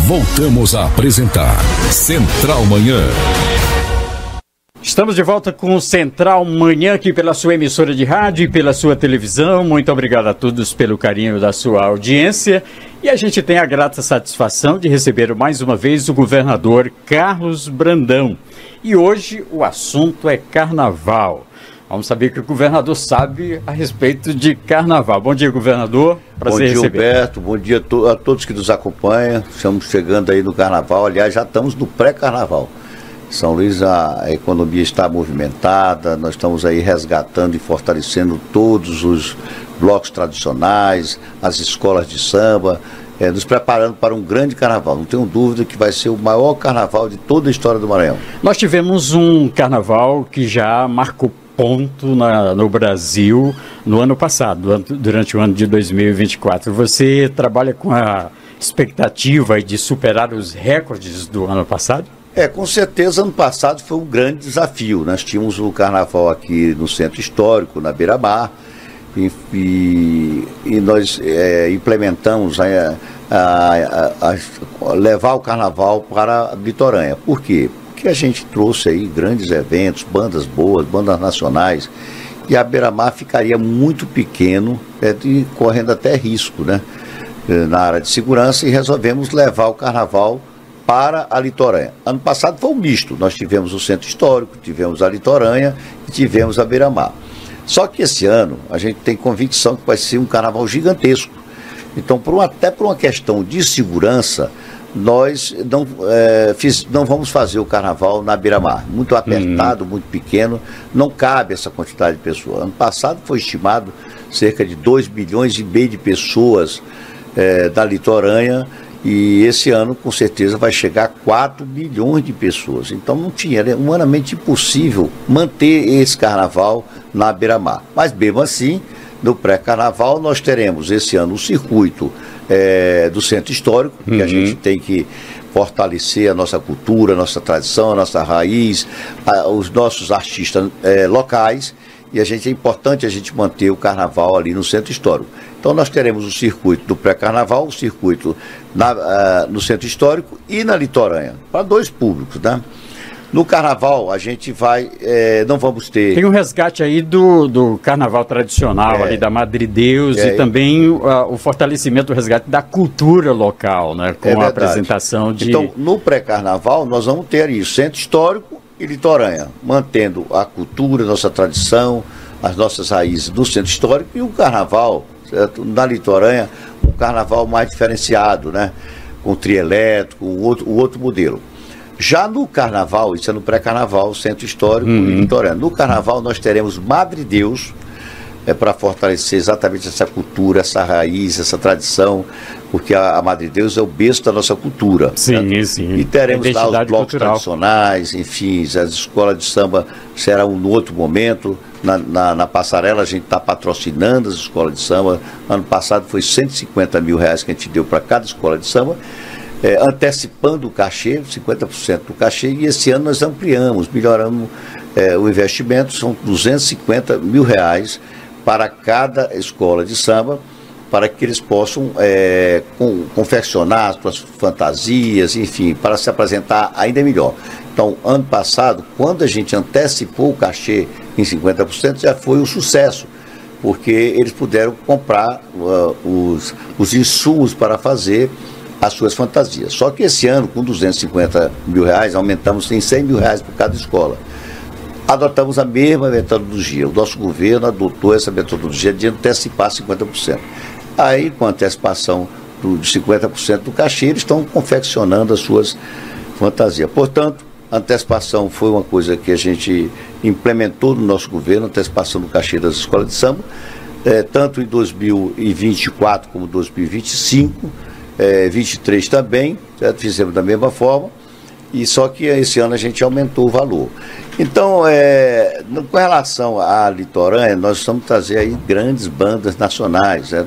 Voltamos a apresentar Central Manhã. Estamos de volta com o Central Manhã aqui pela sua emissora de rádio e pela sua televisão. Muito obrigado a todos pelo carinho da sua audiência. E a gente tem a grata satisfação de receber mais uma vez o governador Carlos Brandão. E hoje o assunto é carnaval. Vamos saber o que o governador sabe a respeito de carnaval. Bom dia, governador. Prazer receber. Bom dia, Humberto. Bom dia a todos que nos acompanham. Estamos chegando aí no carnaval. Aliás, já estamos no pré-carnaval. São Luís, a economia está movimentada. Nós estamos aí resgatando e fortalecendo todos os blocos tradicionais, as escolas de samba, nos preparando para um grande carnaval. Não tenho dúvida que vai ser o maior carnaval de toda a história do Maranhão. Nós tivemos um carnaval que já marcou ponto no Brasil no ano passado, durante o ano de 2024. Você trabalha com a expectativa de superar os recordes do ano passado? Com certeza, ano passado foi um grande desafio. Nós tínhamos o carnaval aqui no Centro Histórico, na Beira-Mar, e nós implementamos levar o carnaval para a Litorânea. Por quê? Porque a gente trouxe aí grandes eventos, bandas boas, bandas nacionais, e a Beira-Mar ficaria muito pequeno, e correndo até risco, né, na área de segurança, e resolvemos levar o carnaval para a Litorânea. Ano passado foi um misto, nós tivemos o Centro Histórico, tivemos a Litorânea e tivemos a Beira-Mar. Só que esse ano a gente tem convicção que vai ser um carnaval gigantesco. Então, até por uma questão de segurança, nós não vamos fazer o carnaval na Beira-Mar. Muito apertado, muito pequeno, não cabe essa quantidade de pessoas. Ano passado foi estimado cerca de 2,5 milhões de pessoas da Litorânea, e esse ano com certeza vai chegar a 4 milhões de pessoas. Então era humanamente impossível manter esse carnaval na Beira-Mar. Mas mesmo assim, no pré-carnaval nós teremos esse ano o circuito do Centro Histórico, que a gente tem que fortalecer a nossa cultura, a nossa tradição, a nossa raiz, os nossos artistas locais, e é importante a gente manter o carnaval ali no Centro Histórico. Então nós teremos o circuito do pré-carnaval, o circuito no Centro Histórico e na Litorânea, para 2 públicos, né? No carnaval a gente não vamos ter... Tem um resgate aí do carnaval tradicional ali da Madre Deus e também o fortalecimento do resgate da cultura local, né? Com a apresentação de... Então, no pré-carnaval nós vamos ter isso, Centro Histórico e Litorânea, mantendo a cultura, nossa tradição, as nossas raízes do Centro Histórico, e o carnaval, certo? Na Litorânea, um carnaval mais diferenciado, né? Com trio elétrico, o outro modelo. Já no carnaval, isso é no pré-carnaval, Centro Histórico e Litorânea. No carnaval nós teremos Madre Deus, para fortalecer exatamente essa cultura, essa raiz, essa tradição, porque a Madre Deus é o berço da nossa cultura. Sim, sim. E teremos lá os blocos tradicionais, enfim, as escolas de samba serão no outro momento. Na passarela a gente está patrocinando as escolas de samba. Ano passado foi R$150 mil que a gente deu para cada escola de samba, antecipando o cachê, 50% do cachê, e esse ano nós ampliamos, melhoramos o investimento, são R$250 mil para cada escola de samba, para que eles possam confeccionar as suas fantasias, enfim, para se apresentar ainda melhor. Então, ano passado, quando a gente antecipou o cachê em 50%, já foi um sucesso, porque eles puderam comprar os insumos para fazer as suas fantasias. Só que esse ano, com R$250 mil, aumentamos em R$100 mil por cada escola. Adotamos a mesma metodologia. O nosso governo adotou essa metodologia de antecipar 50%. Aí, com a antecipação de 50% do cachê, eles estão confeccionando as suas fantasias. Portanto, a antecipação foi uma coisa que a gente implementou no nosso governo, a antecipação do cachê das escolas de samba, tanto em 2024 como 2025, 23 também, certo? Fizemos da mesma forma, e só que esse ano a gente aumentou o valor. Então, com relação à Litorânea, nós vamos trazer aí grandes bandas nacionais, certo?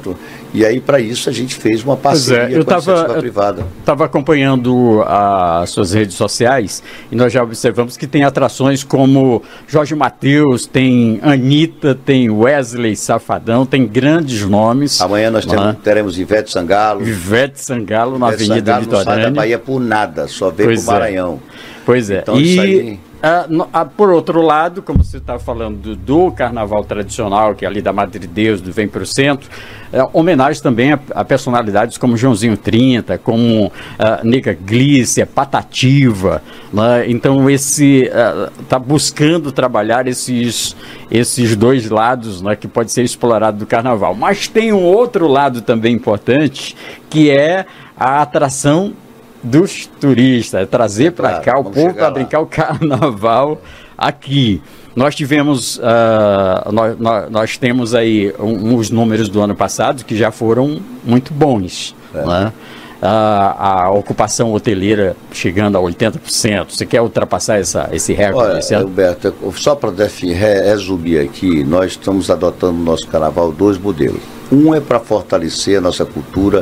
E aí, para isso, a gente fez uma parceria com a iniciativa privada. Estava acompanhando as suas redes sociais e nós já observamos que tem atrações como Jorge Mateus, tem Anitta, tem Wesley Safadão, tem grandes nomes. Amanhã nós teremos Ivete Sangalo. Ivete Sangalo na Avenida Litorânea. Não sai da Bahia por nada, só veio para o Maranhão. Pois é. Então, isso aí... por outro lado, como você está falando do carnaval tradicional, que é ali da Madre Deus, do Vem Pro Centro, homenagem também a personalidades como Joãozinho 30, como Nega Glícia, Patativa, né? Então está buscando trabalhar esses dois lados, né, que pode ser explorado do carnaval. Mas tem um outro lado também importante, que é a atração dos turistas, trazer para cá o povo para brincar o carnaval aqui. Nós tivemos, nós temos aí uns números do ano passado que já foram muito bons, né? A ocupação hoteleira chegando a 80%. Você quer ultrapassar esse recorde? Olha, Roberto, só para resumir aqui, nós estamos adotando no nosso carnaval 2 modelos. Um é para fortalecer a nossa cultura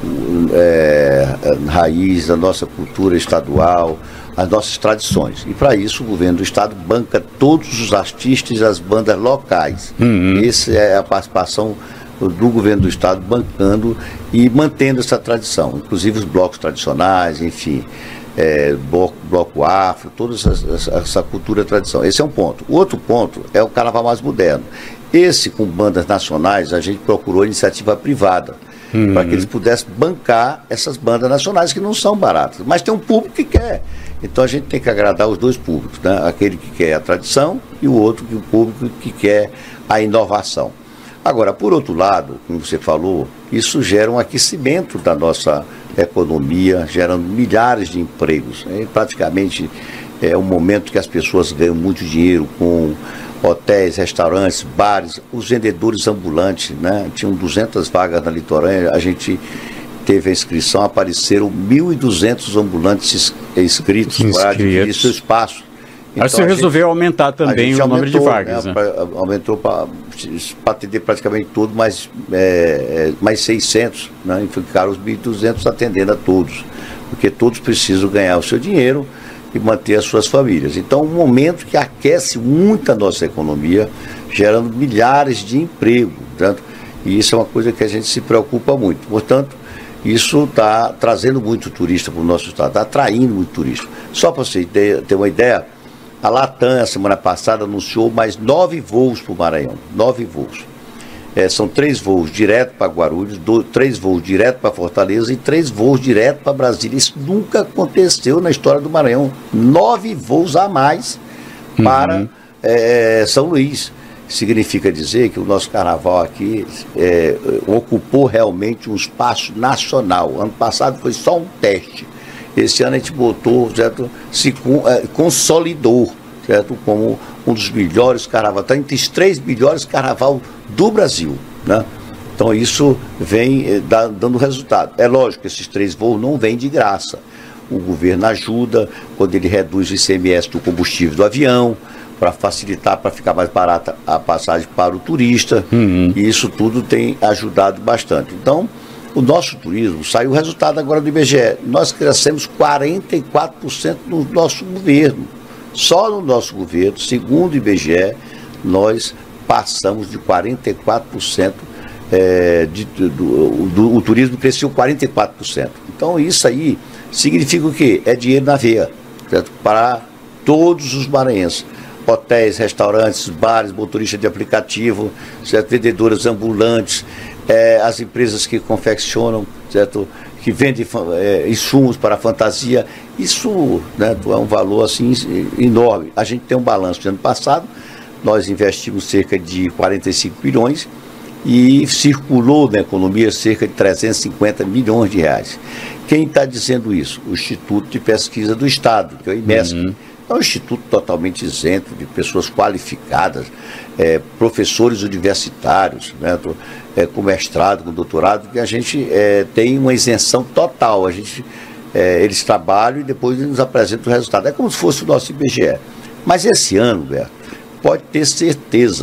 raiz, a nossa cultura estadual, as nossas tradições. E para isso o governo do estado banca todos os artistas e as bandas locais. Essa é a participação do governo do estado bancando e mantendo essa tradição, inclusive os blocos tradicionais, enfim, bloco afro, toda essa cultura e tradição. Esse é um ponto. O outro ponto é o carnaval mais moderno. Esse, com bandas nacionais, a gente procurou iniciativa privada, para que eles pudessem bancar essas bandas nacionais que não são baratas. Mas tem um público que quer. Então a gente tem que agradar os dois públicos, né? Aquele que quer a tradição e o outro, o público que quer a inovação. Agora, por outro lado, como você falou, isso gera um aquecimento da nossa economia, gerando milhares de empregos. Praticamente é um momento que as pessoas ganham muito dinheiro com hotéis, restaurantes, bares, os vendedores ambulantes, né? Tinham 200 vagas na Litorânea, a gente teve a inscrição, apareceram 1.200 ambulantes inscritos para adquirir seu espaço. Então, aí você resolveu aumentar também o número de vagas, né? Aumentou para atender praticamente tudo, mais 600, né? E ficaram os 1.200 atendendo a todos, porque todos precisam ganhar o seu dinheiro e manter as suas famílias. Então, um momento que aquece muito a nossa economia, gerando milhares de empregos, portanto, e isso é uma coisa que a gente se preocupa muito. Portanto, isso está trazendo muito turista para o nosso estado, está atraindo muito turista. Só para você ter uma ideia, a Latam, a semana passada, anunciou mais 9 voos para o Maranhão, 9 voos. São 3 voos direto para Guarulhos, 3 voos direto para Fortaleza e 3 voos direto para Brasília. Isso nunca aconteceu na história do Maranhão. 9 voos a mais para São Luís. Significa dizer que o nosso carnaval aqui ocupou realmente um espaço nacional. Ano passado foi só um teste. Esse ano a gente botou, certo, se consolidou, certo, como um dos melhores carnavais, está entre os 3 melhores carnaval do Brasil, né? Então isso vem dando resultado. É lógico que esses 3 voos não vêm de graça. O governo ajuda quando ele reduz o ICMS do combustível do avião, para facilitar, para ficar mais barata a passagem para o turista, e isso tudo tem ajudado bastante. Então, o nosso turismo, saiu o resultado agora do IBGE, nós crescemos 44% no nosso governo. Só no nosso governo, segundo o IBGE, nós passamos de 44%, o turismo cresceu 44%. Então isso aí significa o quê? É dinheiro na veia, certo? Para todos os maranhenses. Hotéis, restaurantes, bares, motoristas de aplicativo, certo? Vendedoras ambulantes, as empresas que confeccionam, certo? Que vendem insumos para a fantasia. Isso, né, é um valor assim enorme. A gente tem um balanço de ano passado, nós investimos cerca de 45 bilhões e circulou na economia cerca de 350 milhões de reais. Quem está dizendo isso? O Instituto de Pesquisa do Estado, que é o IMESC. É um instituto totalmente isento, de pessoas qualificadas, professores universitários, né, com mestrado, com doutorado, que a gente tem uma isenção total. Eles trabalham e depois nos apresentam o resultado. É como se fosse o nosso IBGE. Mas esse ano, Beto, pode ter certeza,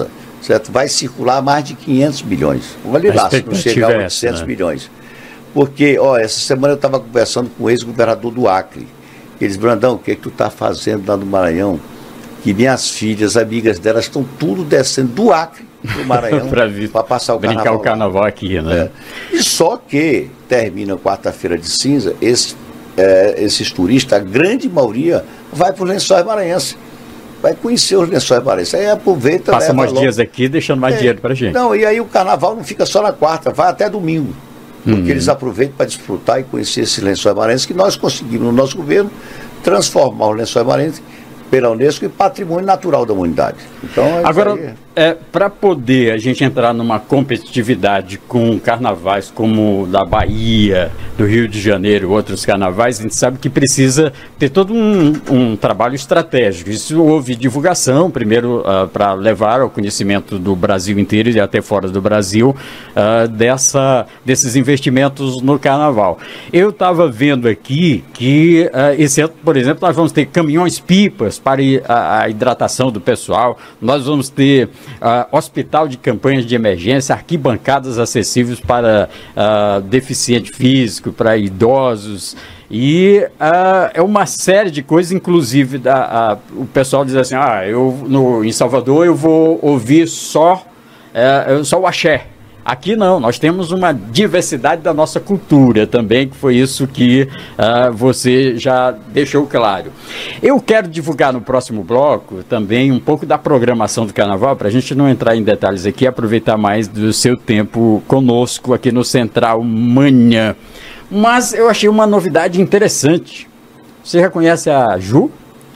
certo? Vai circular mais de 500 milhões. Olha lá, se não chegar a 800 milhões. Porque, essa semana eu estava conversando com o ex-governador do Acre. Eles, Brandão, o que tu está fazendo lá no Maranhão? Que minhas filhas, amigas delas, estão tudo descendo do Acre para o Maranhão para passar o carnaval. Brincar o carnaval aqui, né? E só que termina quarta-feira de cinza, esses turistas, a grande maioria, vai para os Lençóis Maranhenses. Vai conhecer os Lençóis Maranhenses. Aí aproveita... Passa mais dias aqui, deixando mais dinheiro para a gente. Não, e aí o carnaval não fica só na quarta, vai até domingo. Porque eles aproveitam para desfrutar e conhecer esses Lençóis Maranhenses que nós conseguimos, no nosso governo, transformar os Lençóis Maranhenses pela Unesco em patrimônio natural da humanidade. Então, agora, para poder a gente entrar numa competitividade com carnavais como o da Bahia, do Rio de Janeiro, outros carnavais, a gente sabe que precisa ter todo um trabalho estratégico. Isso houve divulgação, primeiro para levar ao conhecimento do Brasil inteiro e até fora do Brasil, desses investimentos no carnaval. Eu estava vendo aqui que esse ano, por exemplo, nós vamos ter caminhões-pipas para a hidratação do pessoal, nós vamos ter hospital de campanhas de emergência, arquibancadas acessíveis para deficiente físico, para idosos, e é uma série de coisas, inclusive o pessoal diz assim, em Salvador eu vou ouvir só o axé. Aqui não, nós temos uma diversidade da nossa cultura também, que foi isso que você já deixou claro. Eu quero divulgar no próximo bloco também um pouco da programação do carnaval, para a gente não entrar em detalhes aqui, aproveitar mais do seu tempo conosco aqui no Central Manhã. Mas eu achei uma novidade interessante. Você já conhece a Ju?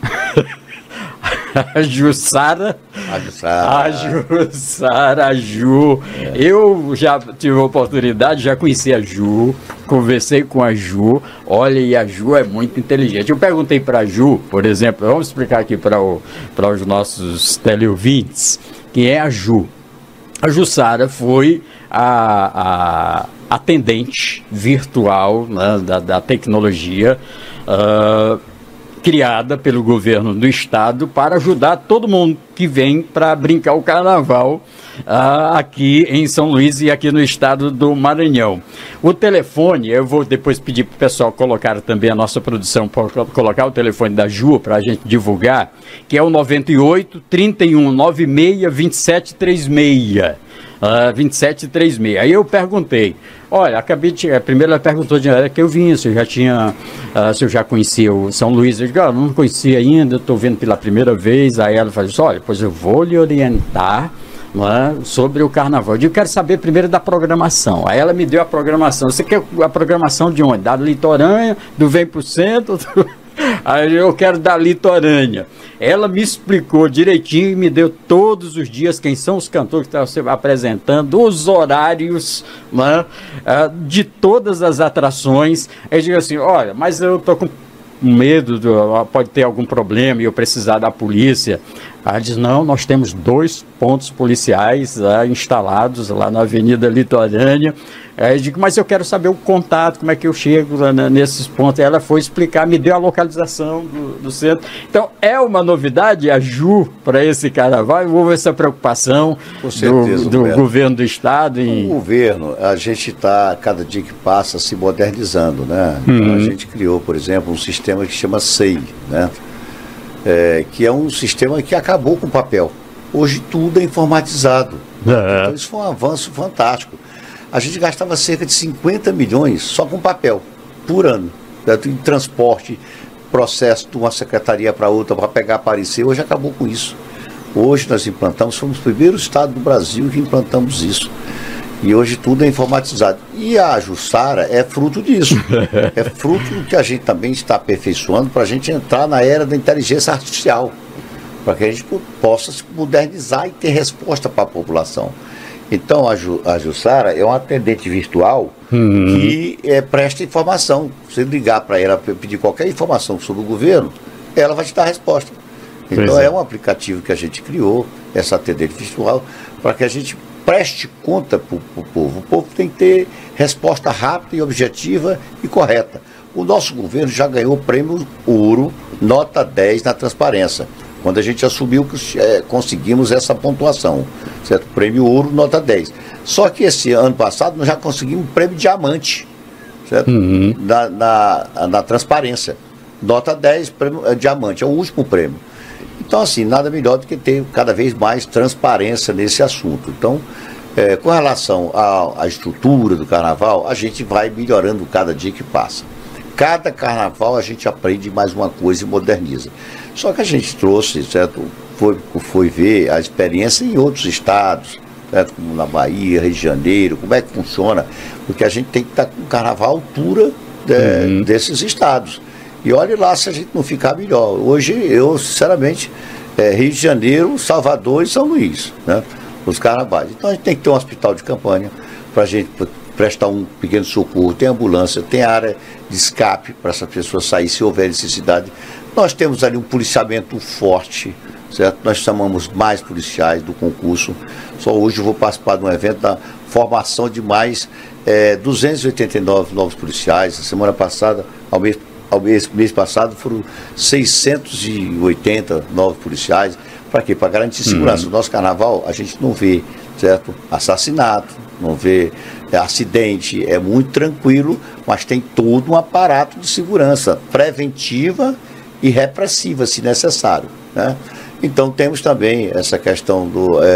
A Jussara. A Ju. Eu já tive a oportunidade, já conheci a Ju, conversei com a Ju. Olha, e a Ju é muito inteligente. Eu perguntei para a Ju, por exemplo, vamos explicar aqui para os nossos teleouvintes, quem é a Ju. A Jussara foi a atendente virtual, né, da tecnologia, criada pelo governo do estado para ajudar todo mundo que vem para brincar o carnaval aqui em São Luís e aqui no estado do Maranhão. O telefone, eu vou depois pedir para o pessoal colocar também a nossa produção, colocar o telefone da Ju para a gente divulgar, que é o 98 31 96 27 36. 2736. Aí eu perguntei, olha, primeiro ela perguntou de onde que eu vim, se eu já conhecia o São Luís. Eu digo, não conhecia ainda, estou vendo pela primeira vez. Aí ela falou assim, olha, pois eu vou lhe orientar sobre o carnaval. Eu digo, quero saber primeiro da programação. Aí ela me deu a programação. Você quer a programação de onde? Da Litorânea, do Vem Pro Centro? Aí eu quero da Litorânea. Ela me explicou direitinho e me deu todos os dias quem são os cantores que estão apresentando, os horários, né, de todas as atrações. Aí eu digo assim, olha, mas eu estou com medo, pode ter algum problema e eu precisar da polícia. Ela diz, não, nós temos 2 pontos policiais instalados lá na Avenida Litorânea. Aí eu digo, mas eu quero saber o contato, como é que eu chego nesses pontos. Aí ela foi explicar, me deu a localização do centro. Então, é uma novidade, a Ju, para esse carnaval. Eu vou ver essa preocupação do governo do estado. O governo, a gente está, cada dia que passa, se modernizando, né? Então, a gente criou, por exemplo, um sistema que chama SEI, né? Que é um sistema que acabou com o papel. Hoje tudo é informatizado. Então isso foi um avanço fantástico. A gente gastava cerca de 50 milhões só com papel, por ano. Em transporte, processo de uma secretaria para outra para pegar parecer. Hoje acabou com isso. Hoje nós implantamos, fomos o primeiro estado do Brasil que implantamos isso. E hoje tudo é informatizado. E a Jussara é fruto disso. É fruto do que a gente também está aperfeiçoando para a gente entrar na era da inteligência artificial. Para que a gente possa se modernizar e ter resposta para a população. Então a Jussara é uma atendente virtual que presta informação. Se ligar para ela, pedir qualquer informação sobre o governo, ela vai te dar a resposta. Então é um aplicativo que a gente criou, essa atendente virtual, para que a gente preste conta para o povo. O povo tem que ter resposta rápida e objetiva e correta. O nosso governo já ganhou o prêmio Ouro, nota 10 na transparência. Quando a gente assumiu, conseguimos essa pontuação. certo? Prêmio ouro, nota 10. Só que esse ano passado nós já conseguimos um prêmio diamante, certo? Na transparência. Nota 10, prêmio diamante, é o último prêmio. Então, assim, nada melhor do que ter cada vez mais transparência nesse assunto. Então, com relação à estrutura do carnaval, a gente vai melhorando cada dia que passa. Cada carnaval a gente aprende mais uma coisa e moderniza. Só que a gente trouxe, certo? Foi ver a experiência em outros estados, certo? Como na Bahia, Rio de Janeiro, como é que funciona, porque a gente tem que estar com o carnaval à altura desses estados. E olhe lá se a gente não ficar melhor. Hoje, eu, sinceramente, Rio de Janeiro, Salvador e São Luís, né? Os carnavais. Então a gente tem que ter um hospital de campanha para a gente prestar um pequeno socorro, tem ambulância, tem área de escape para essas pessoas sair se houver necessidade. Nós temos ali um policiamento forte, certo? Nós chamamos mais policiais do concurso. Só hoje eu vou participar de um evento da formação de mais 289 novos policiais. A semana passada, mês passado, foram 680 novos policiais. Para quê? Para garantir segurança. No nosso carnaval, a gente não vê, certo? Assassinato, não vê acidente, é muito tranquilo, mas tem todo um aparato de segurança preventiva e repressiva, se necessário, né? Então temos também essa questão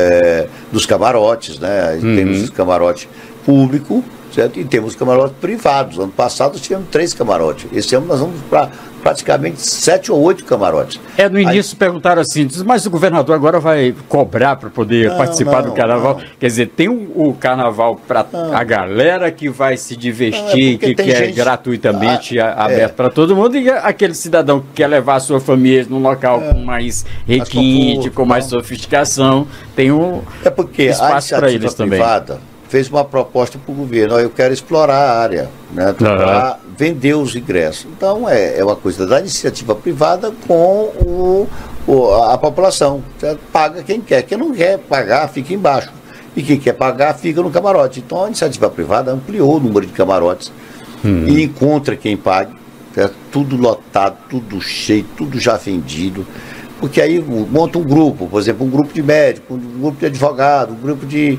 dos camarotes, né? Temos camarote público, certo? E temos camarotes privados. Ano passado tivemos 3 camarotes. Esse ano nós vamos para praticamente 7 ou 8 camarotes. No início perguntaram assim, mas o governador agora vai cobrar para poder participar do carnaval? Não. Quer dizer, tem o carnaval para a galera que vai se divertir, que quer gratuitamente aberto para todo mundo, e aquele cidadão que quer levar a sua família num local com mais requinte, com mais sofisticação, tem espaço para eles também. Fez uma proposta para o governo, eu quero explorar a área, né, para vender os ingressos. Então é uma coisa da iniciativa privada com a população, certo? Paga quem quer, quem não quer pagar fica embaixo, e quem quer pagar fica no camarote. Então a iniciativa privada ampliou o número de camarotes e encontra quem pague, certo? Tudo lotado, tudo cheio, tudo já vendido. Porque aí monta um grupo, por exemplo, um grupo de médicos, um grupo de advogado, um grupo de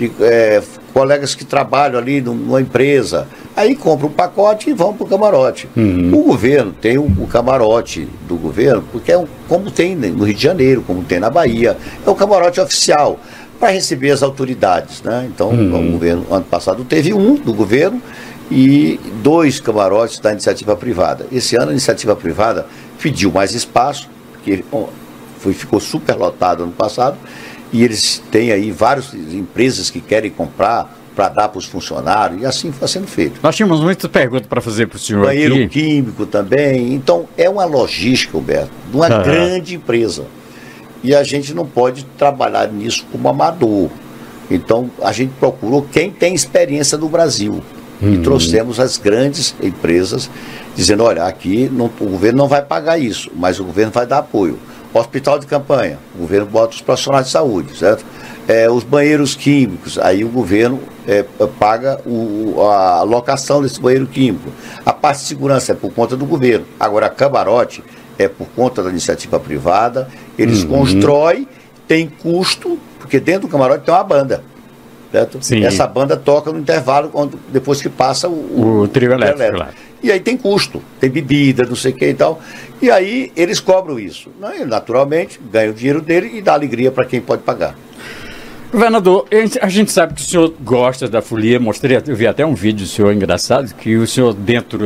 colegas que trabalham ali numa empresa. Aí compra um pacote e vão para o camarote. O governo tem o camarote do governo, porque como tem no Rio de Janeiro, como tem na Bahia, é o camarote oficial, para receber as autoridades, né? Então, o governo, ano passado, teve um do governo e 2 camarotes da iniciativa privada. Esse ano a iniciativa privada pediu mais espaço, porque ficou super lotado ano passado, e eles têm aí várias empresas que querem comprar para dar para os funcionários, e assim está sendo feito. Nós tínhamos muitas perguntas para fazer para o senhor Banheiro aqui. Químico também. Então, é uma logística, Humberto, de uma grande empresa. E a gente não pode trabalhar nisso como amador. Então, a gente procurou quem tem experiência no Brasil. E trouxemos as grandes empresas, dizendo, olha, aqui o governo não vai pagar isso, mas o governo vai dar apoio. Hospital de campanha, o governo bota os profissionais de saúde, certo? Os banheiros químicos, aí o governo paga a locação desse banheiro químico. A parte de segurança é por conta do governo. Agora, a camarote é por conta da iniciativa privada, eles constroem, tem custo, porque dentro do camarote tem uma banda. Certo? Essa banda toca no intervalo, depois que passa o trio elétrico. Claro. E aí tem custo, tem bebida, não sei o que e tal. E aí eles cobram isso. Naturalmente, ganham o dinheiro dele e dá alegria para quem pode pagar. Governador, a gente sabe que o senhor gosta da folia. Eu vi até um vídeo do senhor engraçado, que o senhor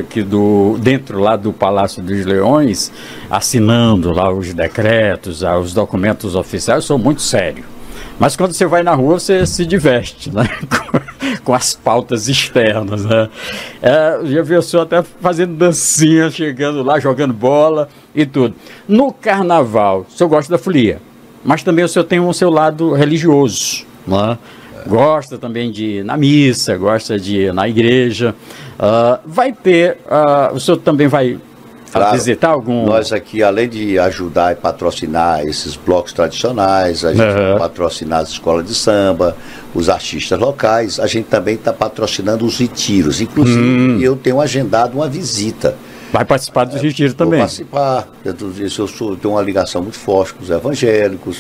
dentro lá do Palácio dos Leões, assinando lá os decretos, os documentos oficiais, eu sou muito sério. Mas quando você vai na rua, você se diverte, né? com as pautas externas, né? Já vi o senhor até fazendo dancinha, chegando lá, jogando bola e tudo. No carnaval, o senhor gosta da folia, mas também o senhor tem o seu lado religioso, né? Gosta também de ir na missa, gosta de ir na igreja. O senhor também vai visitar algum... Nós aqui, além de ajudar e patrocinar esses blocos tradicionais, a gente vai patrocinar as escolas de samba, os artistas locais, a gente também está patrocinando os retiros. Inclusive, eu tenho agendado uma visita. Vai participar dos retiros também? Vou participar. Eu tenho uma ligação muito forte com os evangélicos.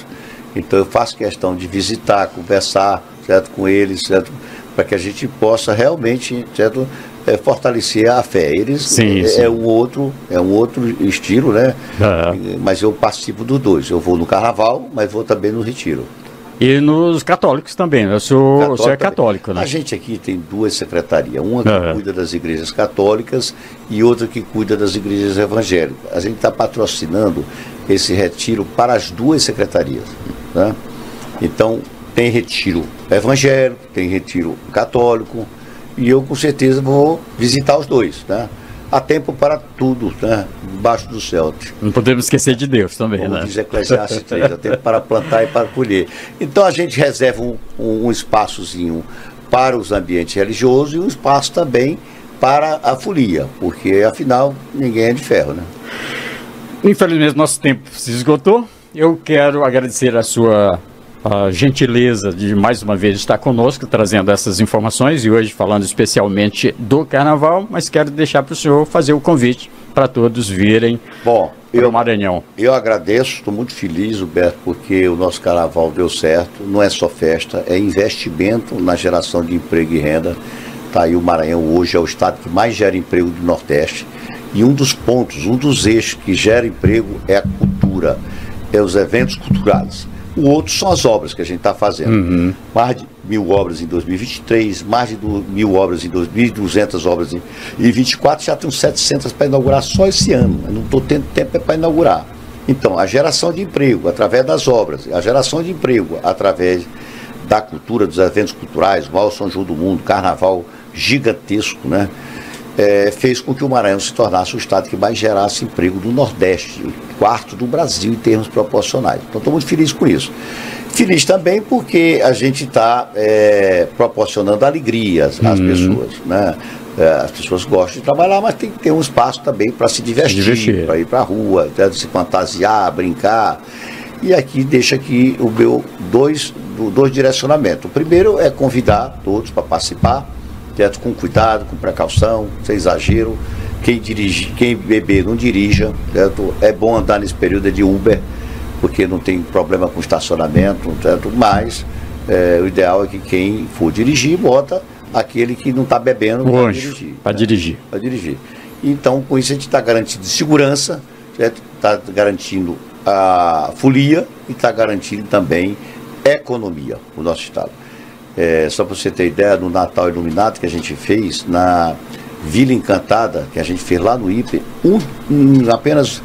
Então eu faço questão de visitar, conversar, certo, com eles, certo, para que a gente possa realmente, certo, fortalecer a fé. Eles sim. É um outro estilo, né? Mas eu participo dos dois. Eu vou no carnaval, mas vou também no retiro. E nos católicos também, né? O senhor é católico, né? A gente aqui tem duas secretarias, uma que cuida das igrejas católicas e outra que cuida das igrejas evangélicas. A gente está patrocinando esse retiro para as duas secretarias, né? Então, tem retiro evangélico, tem retiro católico, e eu com certeza vou visitar os dois, né? Há tempo para tudo, né? Debaixo do céu. Não podemos esquecer de Deus também, como né? diz Eclesiastes 3, há tempo para plantar e para colher. Então a gente reserva um espaçozinho para os ambientes religiosos e um espaço também para a folia, porque afinal ninguém é de ferro, né? Infelizmente nosso tempo se esgotou. Eu quero agradecer a sua gentileza de mais uma vez estar conosco, trazendo essas informações e hoje falando especialmente do Carnaval, mas quero deixar para o senhor fazer o convite para todos virem para o Maranhão. Eu agradeço, estou muito feliz, Huberto, porque o nosso Carnaval deu certo, não é só festa, é investimento na geração de emprego e renda. Tá aí, o Maranhão hoje é o estado que mais gera emprego do Nordeste, e um dos pontos, um dos eixos que gera emprego é a cultura, é os eventos culturais. O outro são as obras que a gente está fazendo. Mais de 1.000 obras em 2023, mais de 1.000 obras em 2.200 obras em 2024, já tem 700 para inaugurar só esse ano. Eu não estou tendo tempo para inaugurar. Então, a geração de emprego através das obras, a geração de emprego através da cultura, dos eventos culturais, o maior São João do mundo, carnaval gigantesco, né? Fez com que o Maranhão se tornasse o estado que mais gerasse emprego do Nordeste, o quarto do Brasil em termos proporcionais. Então estou muito feliz com isso. Feliz também porque a gente está proporcionando alegrias às pessoas, né? As pessoas gostam de trabalhar, mas tem que ter um espaço também para se divertir, para ir para a rua, se fantasiar, brincar. E aqui deixa aqui o meu dois direcionamentos. O primeiro é convidar todos para participar, com cuidado, com precaução, sem exagero. Quem beber não dirija, certo? É bom andar nesse período de Uber, porque não tem problema com estacionamento, certo? Mas o ideal é que quem for dirigir, bota aquele que não está bebendo para dirigir. Então, com isso a gente está garantindo segurança, está garantindo a folia e está garantindo também economia no nosso estado. Só para você ter ideia, no Natal Iluminado que a gente fez na Vila Encantada, que a gente fez lá no IPE, apenas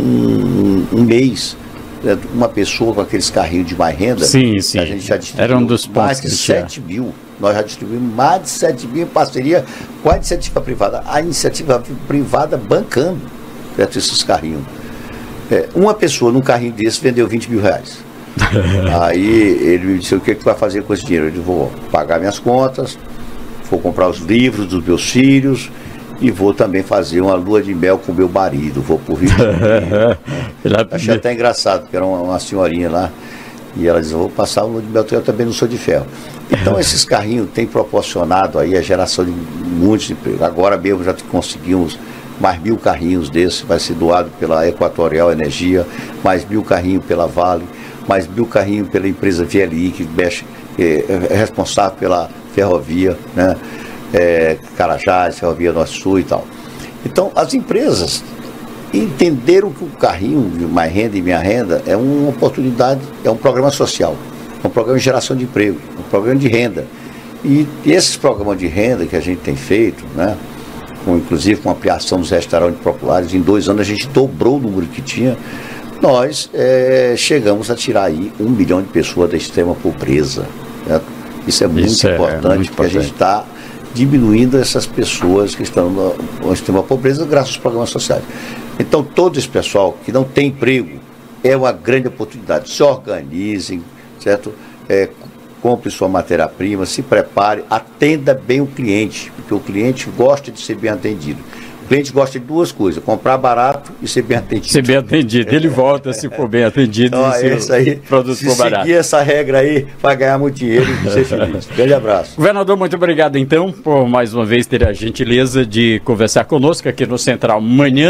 um mês, uma pessoa com aqueles carrinhos de mais renda, sim. A gente já distribuiu era um dos pontos mais de 7 mil. Nós já distribuímos mais de 7 mil em parceria com a iniciativa privada. A iniciativa privada bancando, certo, esses carrinhos. Uma pessoa num carrinho desse vendeu 20 mil reais. Aí ele me disse: o que vai fazer com esse dinheiro? Eu disse: vou pagar minhas contas, vou comprar os livros dos meus filhos e vou também fazer uma lua de mel com meu marido. Vou pro Rio de Janeiro. Achei até engraçado, porque era uma senhorinha lá e ela disse: eu vou passar uma lua de mel, eu também não sou de ferro. Então esses carrinhos têm proporcionado aí a geração de muitos empregos. Agora mesmo já conseguimos mais 1.000 carrinhos desses, vai ser doado pela Equatorial Energia, mais 1.000 carrinhos pela Vale, mais 1.000 carrinhos pela empresa VLI, que é responsável pela ferrovia, né? Carajás, Ferrovia Norte-Sul e tal. Então, as empresas entenderam que o carrinho de Mais Renda e Minha Renda é uma oportunidade, é um programa social, é um programa de geração de emprego, um programa de renda. E esses programas de renda que a gente tem feito, né? Inclusive com ampliação dos restaurantes populares, em 2 anos a gente dobrou o número que tinha. Nós chegamos a tirar aí 1 milhão de pessoas da extrema pobreza, certo? Isso é muito importante, porque a gente está diminuindo essas pessoas que estão na extrema pobreza graças aos programas sociais. Então todo esse pessoal que não tem emprego é uma grande oportunidade. Se organizem, certo? Compre sua matéria-prima, se prepare, atenda bem o cliente, porque o cliente gosta de ser bem atendido. O cliente gosta de 2 coisas: comprar barato e ser bem atendido. Ser bem atendido. Ele volta se for bem atendido, então, se o produto for barato. Seguir essa regra aí, vai ganhar muito dinheiro e ser feliz. Grande abraço. Governador, muito obrigado então por mais uma vez ter a gentileza de conversar conosco aqui no Central Manhã.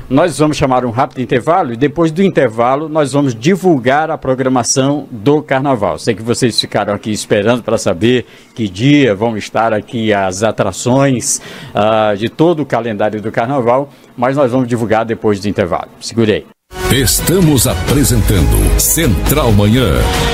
nós vamos chamar um rápido intervalo e depois do intervalo nós vamos divulgar a programação do Carnaval. Sei que vocês ficaram aqui esperando para saber que dia vão estar aqui as atrações de todo o calendário do Carnaval, mas nós vamos divulgar depois do intervalo. Segure aí. Estamos apresentando Central Manhã.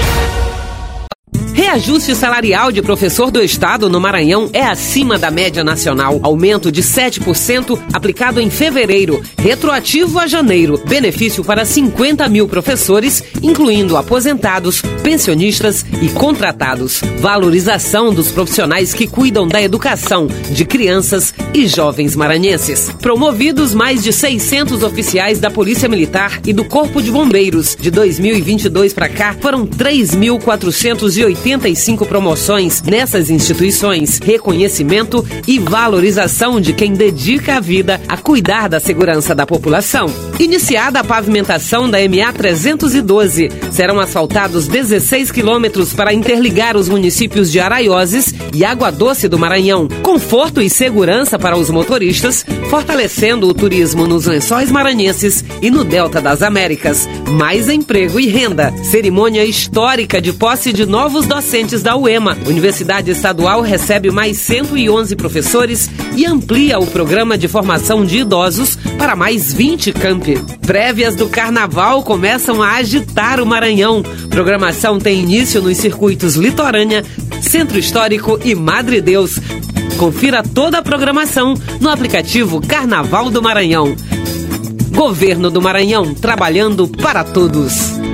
Reajuste salarial de professor do Estado no Maranhão é acima da média nacional. Aumento de 7% aplicado em fevereiro, retroativo a janeiro. Benefício para 50 mil professores, incluindo aposentados, pensionistas e contratados. Valorização dos profissionais que cuidam da educação de crianças e jovens maranhenses. Promovidos mais de 600 oficiais da Polícia Militar e do Corpo de Bombeiros. De 2022 para cá, foram 3.485 promoções nessas instituições, reconhecimento e valorização de quem dedica a vida a cuidar da segurança da população. Iniciada a pavimentação da MA 312, serão asfaltados 16 quilômetros para interligar os municípios de Araioses e Água Doce do Maranhão. Conforto e segurança para os motoristas, fortalecendo o turismo nos Lençóis Maranhenses e no Delta das Américas. Mais emprego e renda. Cerimônia histórica de posse de novos docentes da UEMA. Universidade Estadual recebe mais 111 professores e amplia o programa de formação de idosos para mais 20 campi. Prévias do Carnaval começam a agitar o Maranhão. Programação tem início nos circuitos Litorânea, Centro Histórico e Madre Deus. Confira toda a programação no aplicativo Carnaval do Maranhão. Governo do Maranhão, trabalhando para todos.